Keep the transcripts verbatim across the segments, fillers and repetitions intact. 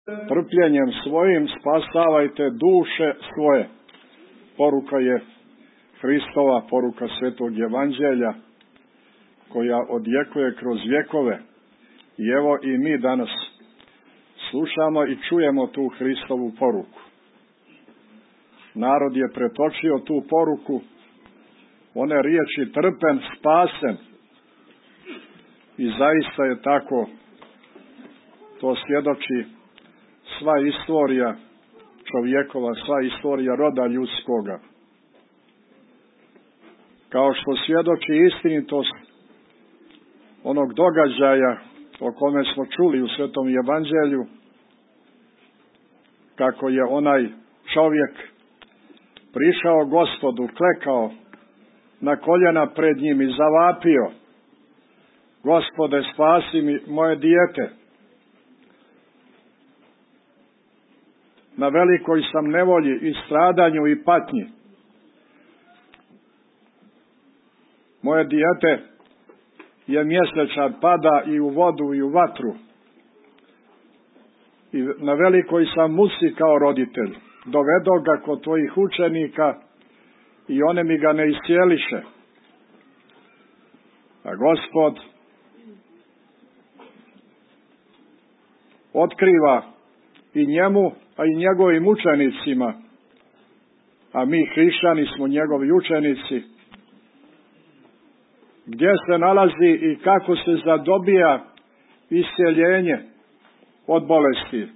trpljenjem svojim spasavajte duše svoje. Poruka je Hristova, poruka Svetog Evanđelja, koja odjekuje kroz vjekove. I evo i mi danas slušamo i čujemo tu Hristovu poruku. Narod je pretočio tu poruku, one riječi trpen, spasen. I zaista je tako. To svjedoči sva istorija čovjekova, sva istorija roda ljudskoga. Kao što svjedoči istinitost onog događaja o kome smo čuli u Svetom Evanđelju, kako je onaj čovjek prišao Gospodu, klekao na koljena pred njim i zavapio: Gospode, spasi mi moje dijete. Na velikoj sam nevolji i stradanju i patnji. Moje dijete je mjesečar, pada i u vodu i u vatru. I na velikoj sam muci kao roditelj. Dovedo ga kod tvojih učenika i one mi ga ne iscijeliše. A Gospod otkriva i njemu, a i njegovim učenicima, a mi hrišćani smo njegovi učenici, gdje se nalazi i kako se zadobija isceljenje od bolesti.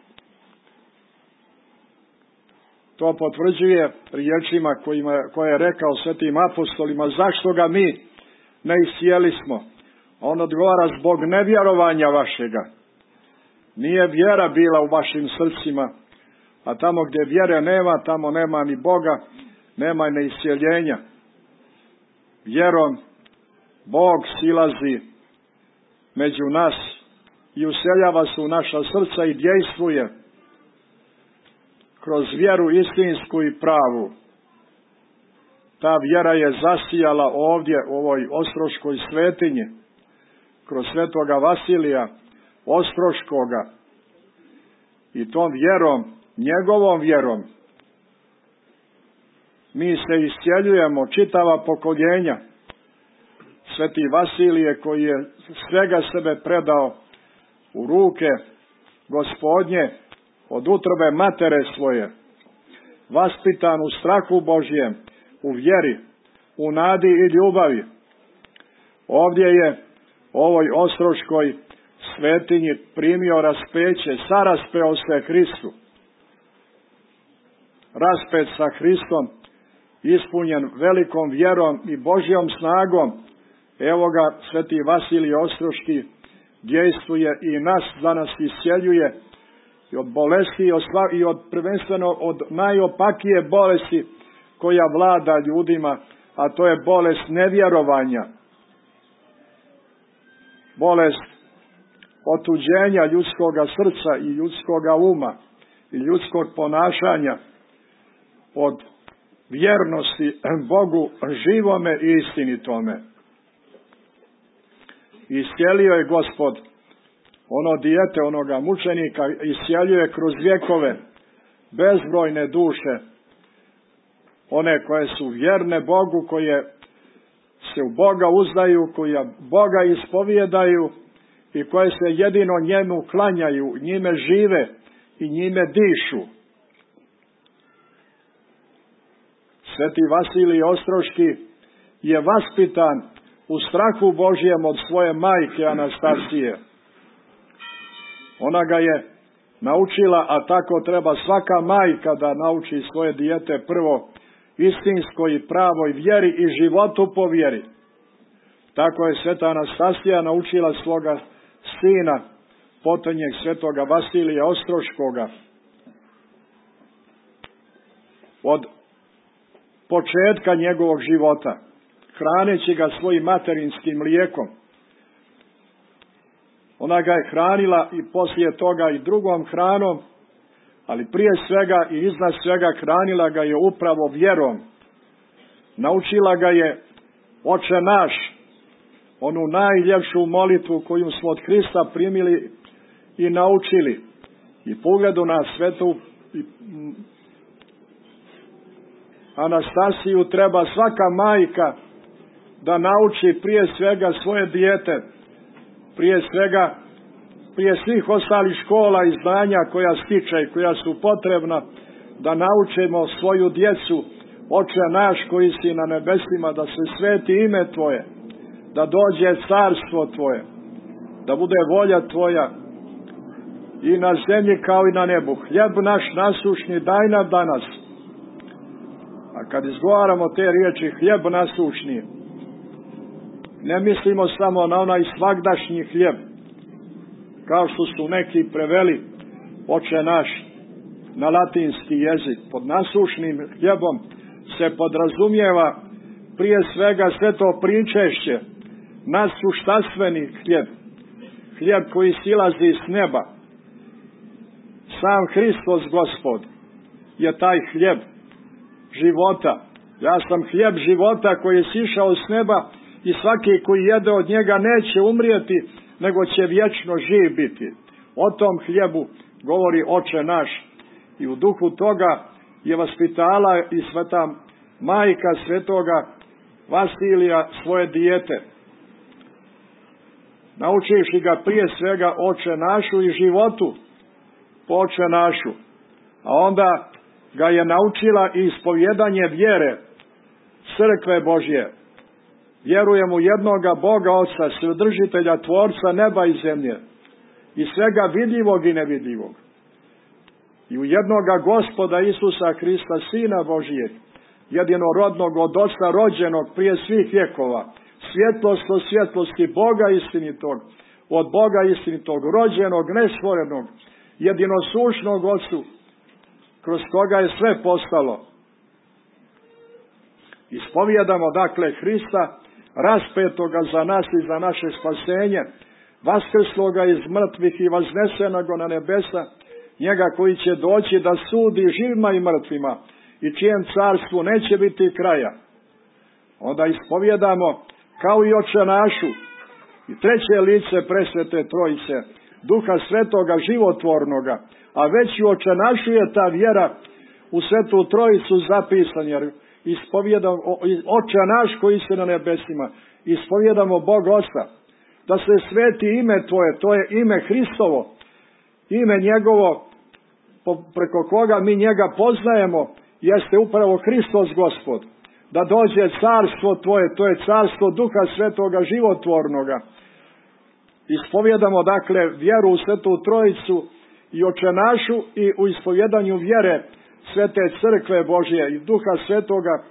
To potvrđuje riječima kojima, koje je rekao svetim apostolima: zašto ga mi ne iscijelismo? On odgovara: zbog nevjerovanja vašega. Nije vjera bila u vašim srcima, a tamo gdje vjere nema, tamo nema ni Boga, nema ni iscijeljenja. Vjerom Bog silazi među nas i useljava se u naša srca i dejstvuje kroz vjeru istinsku i pravu. Ta vjera je zasijala ovdje u ovoj ostroškoj svetinji, kroz svetoga Vasilija Ostroškoga, i tom vjerom, njegovom vjerom, mi se iscijeljujemo, čitava pokoljenja. Sveti Vasilije, koji je svega sebe predao u ruke Gospodnje od utrobe matere svoje, vaspitan u strahu Božjem, u vjeri, u nadi i ljubavi. Ovdje je u ovoj ostroškoj svetinji primio raspeće, saraspeo se Hristu. Raspet sa Hristom, ispunjen velikom vjerom i Božjom snagom. Evo ga, sveti Vasilij Ostroški dejstvuje i nas danas iscijeljuje i od bolesti i od, i od prvenstveno od najopakije bolesti koja vlada ljudima, a to je bolest nevjerovanja. Bolest otuđenja ljudskoga srca i ljudskoga uma i ljudskog ponašanja od vjernosti Bogu živome i istinitome. Iscijelio je Gospod ono dijete, onoga mučenika, iscijeljuje kroz vjekove bezbrojne duše, one koje su vjerne Bogu, koje se u Boga uzdaju, koje Boga ispovjedaju i koje se jedino njemu klanjaju, njime žive i njime dišu. Sveti Vasilij Ostroški je vaspitan u strahu Božjem od svoje majke Anastasije. Ona ga je naučila, a tako treba svaka majka da nauči svoje dijete prvo istinskoj i pravoj vjeri i životu po vjeri. Tako je sveta Anastasija naučila svoga sina, potonjeg svetoga Vasilija Ostroškoga, od početka njegovog života, hraneći ga svojim materinskim mlijekom. Ona ga je hranila i poslije toga i drugom hranom, ali prije svega i iznad svega hranila ga je upravo vjerom. Naučila ga je Oče naš, onu najljepšu molitvu koju smo od Hrista primili i naučili. I po ugledu na svetu Anastasiju treba svaka majka da nauči prije svega svoje dijete, prije svega, prije svih ostalih škola i znanja koja stiče i koja su potrebna, da naučimo svoju djecu: Oče naš koji si na nebesima, da se sveti ime Tvoje, da dođe carstvo Tvoje, da bude volja Tvoja i na zemlji kao i na nebu. Hljeb naš nasušni daj nam danas. A kad izgovaramo te riječi hljeb nasušni, ne mislimo samo na onaj svagdašnji hljeb, kao što su neki preveli Oče naš na latinski jezik. Pod nasušnim hljebom se podrazumijeva prije svega sve to pričešće, nasuštastveni hljeb, hljeb koji silazi s neba. Sam Hristos Gospod je taj hljeb života. Ja sam hljeb života koji je sišao s neba i svaki koji jede od njega neće umrijeti, nego će vječno živ biti. O tom hljebu govori Oče naš. I u duhu toga je vaspitala i sveta majka svetoga Vasilija svoje dijete, naučivši ga prije svega Oče našu i životu po Oče našu. A onda ga je naučila i ispovjedanje vjere crkve Božje. Vjerujem u jednoga Boga Oca, Svedržitelja, Tvorca neba i zemlje i svega vidljivog i nevidljivog, i u jednoga Gospoda Isusa Hrista, Sina Božijeg, jedinorodnog od Oca, rođenog prije svih vjekova, svjetlost od svjetlosti, Boga istinitog, od Boga istinitog, rođenog, nestvorenog, jedinosušnog Otcu, kroz koga je sve postalo. Ispovjedamo dakle Hrista, raspetoga za nas i za naše spasenje, vaskrsloga iz mrtvih i vaznesenog na nebesa, njega koji će doći da sudi živima i mrtvima i čijem carstvu neće biti kraja. Onda ispovjedamo kao i Oče našu i treće lice presvete Trojice, Duha Svetoga životvornoga, a već i Oče našu je ta vjera u Svetu Trojicu zapisan, jer ispovjedamo Oče naš koji si na nebesima, ispovjedamo Bog Oca, da se sveti ime Tvoje, to je ime Hristovo, ime njegovo preko koga mi njega poznajemo, jeste upravo Hristos Gospod, da dođe carstvo Tvoje, to je carstvo Duha Svetoga životvornoga. Ispovjedamo dakle vjeru u Svetu Trojicu i Oče našu i u ispovjedanju vjere Svete Crkve Božje i Duha Svetoga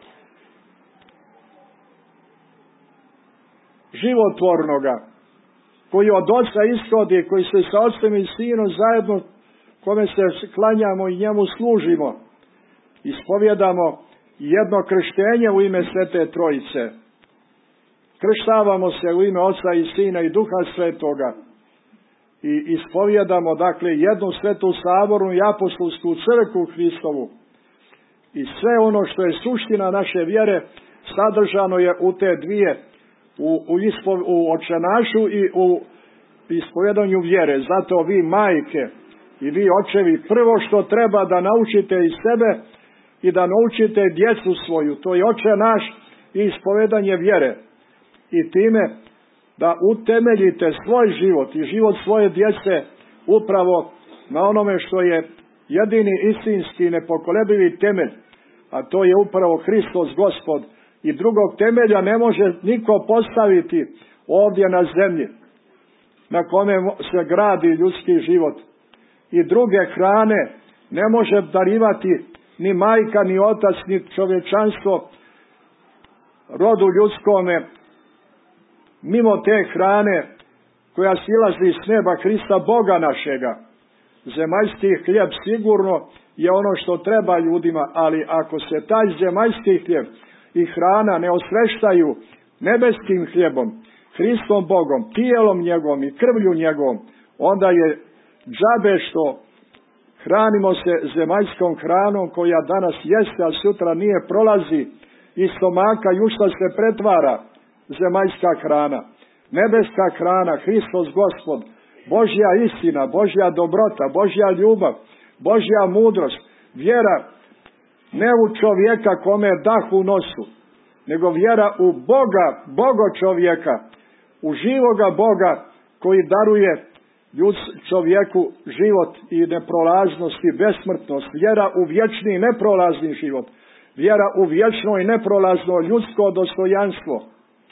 životvornoga, koji od Oca ishodi, koji se sa Ocem i Sinom zajedno, kome se klanjamo i njemu služimo. Ispovjedamo jedno krštenje u ime Svete Trojice. Krštavamo se u ime Oca i Sina i Duha Svetoga. I ispovjedamo dakle jednu svetu sabornu i apostolsku crkvu Hristovu. I sve ono što je suština naše vjere sadržano je u te dvije, u, u, ispo, u Oče našu i u ispovjedanju vjere. Zato vi majke i vi očevi prvo što treba da naučite iz sebe i da naučite djecu svoju, to je Oče naš i ispovjedanje vjere. I time da utemeljite svoj život i život svoje djece upravo na onome što je jedini istinski i nepokolebljivi temelj, a to je upravo Hristos Gospod. I drugog temelja ne može niko postaviti ovdje na zemlji na kome se gradi ljudski život. I druge hrane ne može darivati ni majka, ni otac, ni čovječanstvo rodu ljudskome mimo te hrane koja silazi s neba, Hrista Boga našega. Zemaljski hljeb sigurno je ono što treba ljudima, ali ako se taj zemaljski hljeb i hrana ne osveštaju nebeskim hljebom, Hristom Bogom, tijelom njegovom i krvlju njegovom, onda je džabe što hranimo se zemaljskom hranom koja danas jeste, a sutra nije, prolazi iz stomaka i u šta se pretvara zemaljska hrana. Nebeska hrana, Hristos Gospod, Božja istina, Božja dobrota, Božja ljubav, Božja mudrost, vjera ne u čovjeka kome je dah u nosu, nego vjera u Boga, Bogo čovjeka, u živoga Boga koji daruje ljud čovjeku život i neprolaznost i besmrtnost, vjera u vječni i neprolazni život, vjera u vječno i neprolazno ljudsko dostojanstvo.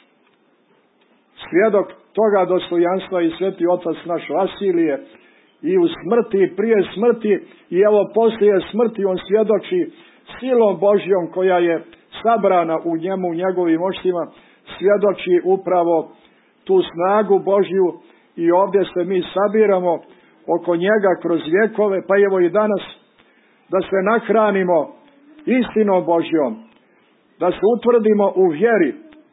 Svjedok toga dostojanstva i sveti otac naš Vasilije i u smrti i prije smrti i evo poslije smrti on svjedoči silom Božjom koja je sabrana u njemu, u njegovim oštima, svjedoči upravo tu snagu Božju i ovdje se mi sabiramo oko njega kroz vjekove, pa evo i danas da se nahranimo istinom Božjom, da se utvrdimo u vjeri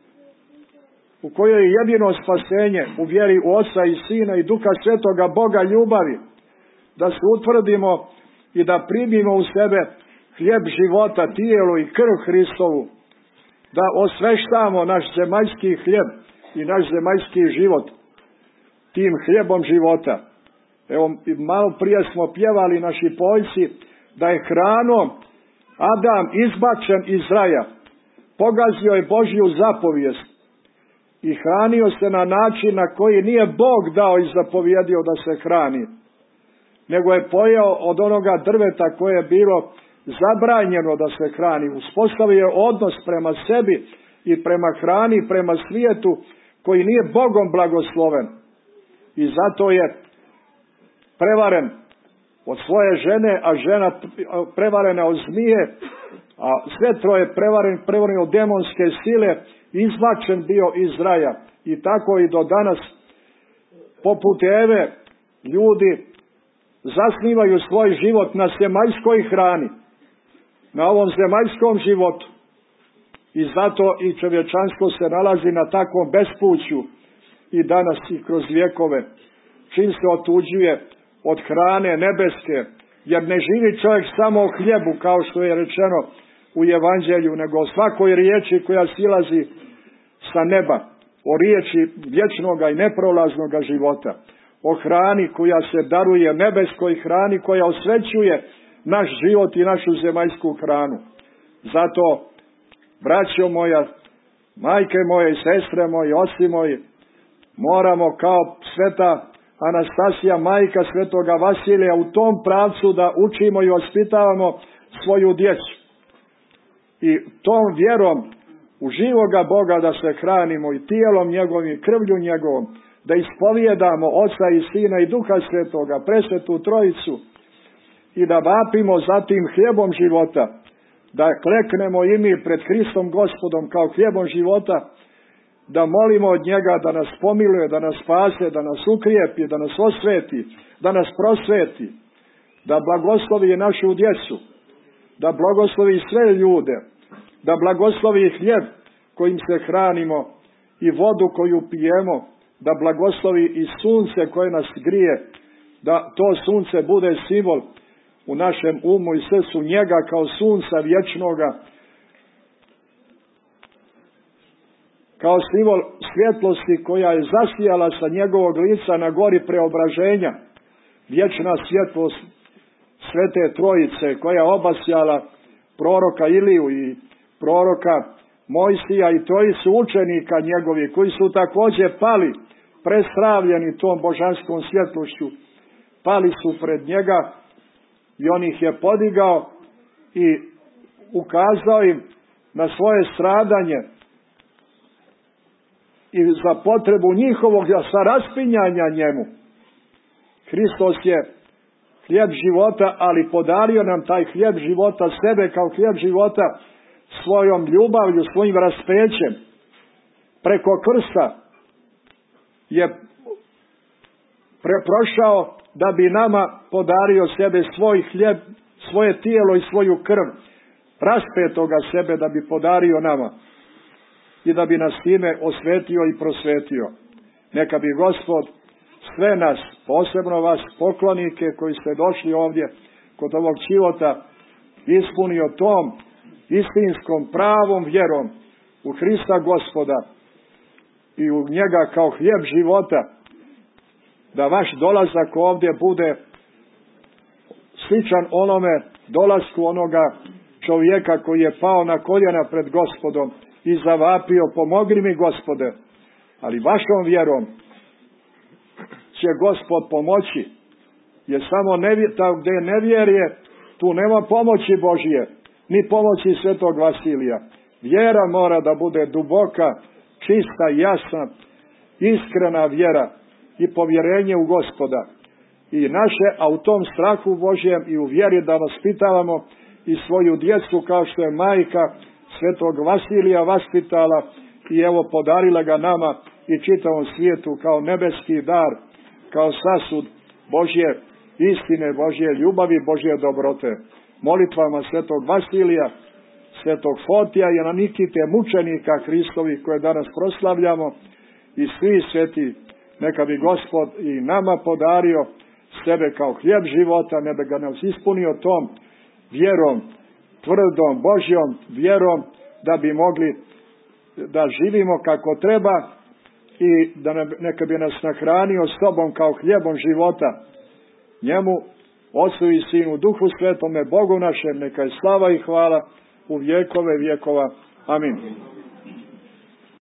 u kojoj je jedino spasenje, u vjeri u Oca i Sina i Duha Svetoga Boga ljubavi, da se utvrdimo i da primimo u sebe hljeb života, tijelo i krv Hristovu, da osveštamo naš zemaljski hljeb i naš zemaljski život tim hljebom života. Evo, malo prije smo pjevali naši poljci da je hranom Adam izbačen iz raja, pogazio je Božju zapovijest i hranio se na način na koji nije Bog dao i zapovjedio da se hrani, nego je pojeo od onoga drveta koje je bilo zabranjeno da se hrani. Uspostavio je odnos prema sebi i prema hrani, prema svijetu koji nije Bogom blagosloven. I zato je prevaren od svoje žene, a žena prevarena od zmije, a sve troje prevaren, prevaren od demonske sile, izbačen bio iz raja. I tako i do danas, poput Eve, ljudi zasnivaju svoj život na zemaljskoj hrani, na ovom zemaljskom životu. I zato i čovječanstvo se nalazi na takvom bespuću i danas i kroz vjekove, čim se otuđuje od hrane nebeske, jer ne živi čovjek samo o hljebu, kao što je rečeno u Evanđelju, nego o svakoj riječi koja silazi sa neba, o riječi vječnoga i neprolaznoga života, o hrani koja se daruje, nebeskoj hrani koja osvećuje naš život i našu zemaljsku hranu. Zato, braćo moja, majke moje i sestre moje, oci moji, moramo kao sveta Anastasija, majka svetoga Vasilija, u tom pravcu da učimo i ospitavamo svoju djecu. I tom vjerom u živoga Boga da se hranimo i tijelom njegovim i krvlju njegovom, da ispovijedamo Oca i Sina i Duha Svetoga, presvetu Trojicu, i da vapimo za tim hljebom života, da kleknemo i mi pred Hristom Gospodom kao hljebom života, da molimo od njega da nas pomiluje, da nas spase, da nas ukrijepi, da nas osveti, da nas prosveti, da blagoslovi našu djecu, da blagoslovi sve ljude, da blagoslovi hljeb kojim se hranimo i vodu koju pijemo, da blagoslovi i sunce koje nas grije, da to sunce bude simbol u našem umu i srcu njega kao sunca vječnoga, kao simbol svjetlosti koja je zasijala sa njegovog lica na gori preobraženja, vječna svjetlost Svete Trojice koja je obasjala proroka Iliju i proroka Mojsija i trojicu učenika njegovi koji su također pali, prestravljeni tom božanskom svjetlošću, pali su pred njega i on ih je podigao i ukazao im na svoje stradanje i za potrebu njihovog saraspinjanja njemu. Hristos je hljeb života, ali podario nam taj hljeb života, sebe kao hljeb života, svojom ljubavlju, svojim raspećem. Preko krsta je preprošao da bi nama podario sebe, svoj hljeb, svoje tijelo i svoju krv, raspetoga sebe da bi podario nama i da bi nas time osvetio i prosvetio. Neka bi Gospod sve nas, posebno vas poklonike koji ste došli ovdje kod ovog čivota, ispunio tom istinskom pravom vjerom u Hrista Gospoda i u njega kao hljeb života, da vaš dolazak ovdje bude sličan onome dolasku onoga čovjeka koji je pao na koljena pred Gospodom i zavapio, pomogni mi Gospode. Ali vašom vjerom će Gospod pomoći, jer samo nevjer, gdje je nevjerje, tu nema pomoći Božje, ni pomoći svetog Vasilija. Vjera mora da bude duboka, čista, jasna, iskrena vjera i povjerenje u Gospoda. I naše, a u tom strahu Božjem i u vjeri da vaspitavamo i svoju djecu, kao što je majka svetog Vasilija vaspitala i evo podarila ga nama i čitavom svijetu kao nebeski dar, kao sasud Božje istine, Božje ljubavi, Božje dobrote. Molitvama svetog Vasilija, svetog Fotija i Nikite, mučenika Hristovih koje danas proslavljamo, i svi sveti, neka bi Gospod i nama podario sebe kao hljeb života, neka ga nas ispunio tom vjerom, tvrdom Božjom vjerom, da bi mogli da živimo kako treba i da neka bi nas nahranio s tobom kao hljebom života. Njemu, Otcu i Sinu, Duhu Svetome, Bogu našem, neka je slava i hvala u vjekove vjekova. Amin.